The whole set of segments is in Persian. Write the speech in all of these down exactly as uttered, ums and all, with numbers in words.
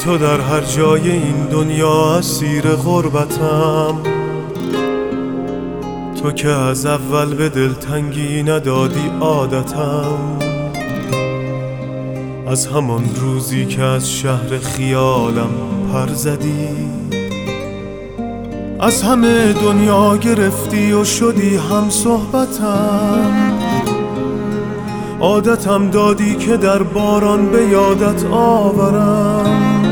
تو در هر جای این دنیا اسیر غربتم. تو که از اول به دلتنگی ندادی عادتم. از همان روزی که از شهر خیالم پر زدی، از همه دنیا گرفتی و شدی هم صحبتم. عادتم دادی که در باران به یادت آورم.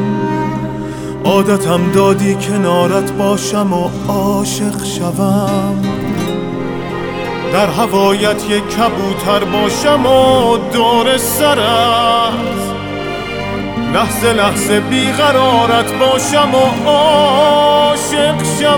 عادتم دادی کنارت باشم و عاشق شوم. در هوایت یک کبوتر باشم و دور سرت لحظه لحظه بیقرارت باشم و عاشق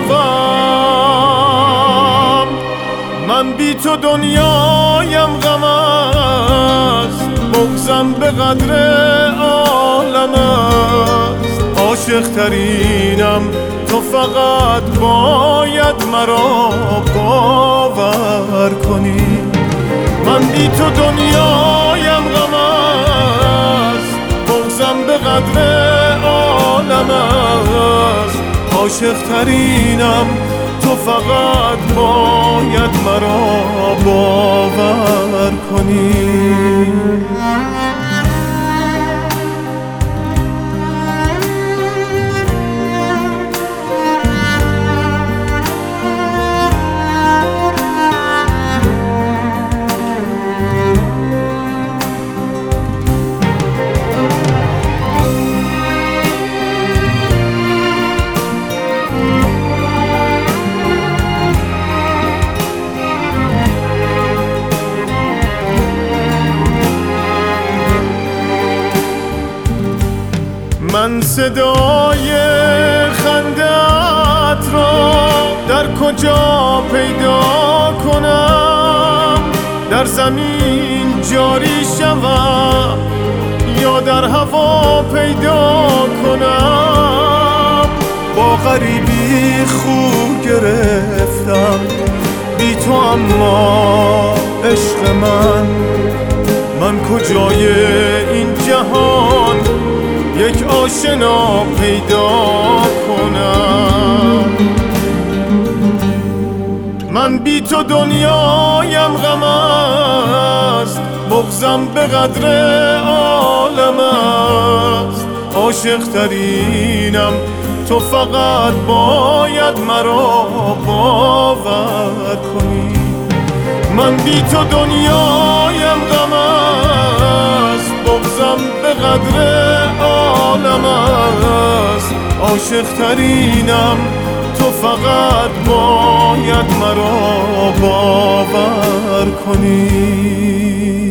شوم. من بی تو دنیایم غم است، بغضم به قدر عالم است. عاشق ترینم تو فقط باید مرا باور کنی. من بی تو دنیایم غم است، بغضم به قدر عالم است. عاشق ترینم تو فقط باید مرا باور کنی. من صدای خنده‌ات را در کجا پیدا کنم؟ در زمین جاری شوم یا در هوا پیدا کنم؟ با غریبی خو گرفتم بی تو، اما عشق من من کجای این جهان یک آشنا پیدا کنم؟ من بی تو دنیایم غم است، بغضم به قدر عالم است. عاشق ترینم تو فقط باید مرا باور کنی. من بی تو دنیایم غم است، بغضم به قدر عالم است. عاشق ترینم تو فقط باید مرا باور کنی.